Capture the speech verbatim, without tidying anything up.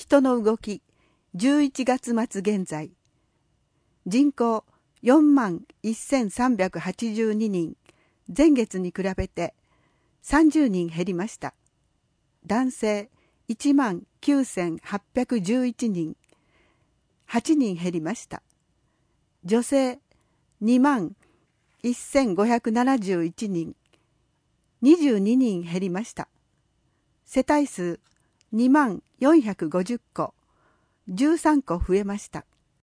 人の動きじゅういちがつ末現在、人口よんまんせんさんびゃくはちじゅうににん、前月に比べてさんじゅうにん減りました。男性いちまんきゅうせんはっぴゃくじゅういちにん、はちにん減りました。女性にまんせんごひゃくななじゅういちにん、にじゅうににん減りました。世帯数にまんよんひゃくごじゅっこ、じゅうさんこ増えました。